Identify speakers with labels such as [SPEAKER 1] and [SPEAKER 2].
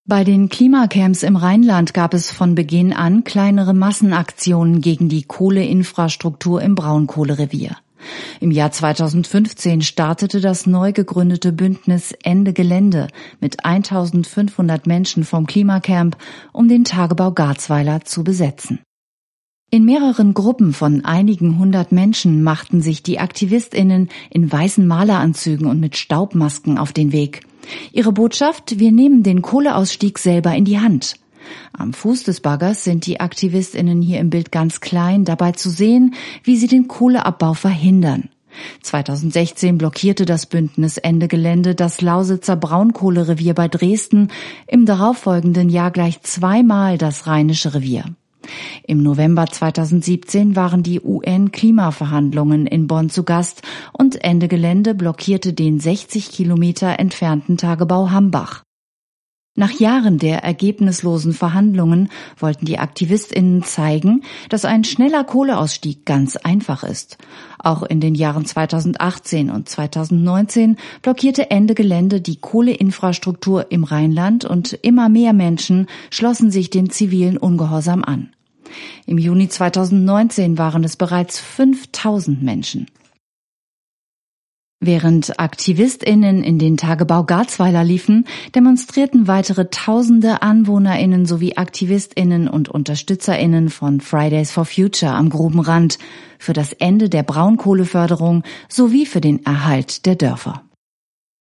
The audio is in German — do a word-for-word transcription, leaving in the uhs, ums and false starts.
[SPEAKER 1] Bei den Klimacamps im Rheinland gab es von Beginn an kleinere Massenaktionen gegen die Kohleinfrastruktur im Braunkohlerevier. Im Jahr zweitausendfünfzehn startete das neu gegründete Bündnis Ende Gelände mit eintausendfünfhundert Menschen vom Klimacamp, um den Tagebau Garzweiler zu besetzen. In mehreren Gruppen von einigen hundert Menschen machten sich die AktivistInnen in weißen Maleranzügen und mit Staubmasken auf den Weg. Ihre Botschaft: Wir nehmen den Kohleausstieg selber in die Hand. Am Fuß des Baggers sind die AktivistInnen hier im Bild ganz klein, dabei zu sehen, wie sie den Kohleabbau verhindern. zweitausendsechzehn blockierte das Bündnis Ende Gelände das Lausitzer Braunkohlerevier bei Dresden, im darauffolgenden Jahr gleich zweimal das Rheinische Revier. Im November zweitausendsiebzehn waren die U N-Klimaverhandlungen in Bonn zu Gast und Ende Gelände blockierte den sechzig Kilometer entfernten Tagebau Hambach. Nach Jahren der ergebnislosen Verhandlungen wollten die AktivistInnen zeigen, dass ein schneller Kohleausstieg ganz einfach ist. Auch in den Jahren zweitausendachtzehn und zweitausendneunzehn blockierte Ende Gelände die Kohleinfrastruktur im Rheinland und immer mehr Menschen schlossen sich dem zivilen Ungehorsam an. Im Juni zweitausendneunzehn waren es bereits fünftausend Menschen. Während AktivistInnen in den Tagebau Garzweiler liefen, demonstrierten weitere tausende AnwohnerInnen sowie AktivistInnen und UnterstützerInnen von Fridays for Future am Grubenrand für das Ende der Braunkohleförderung sowie für den Erhalt der Dörfer.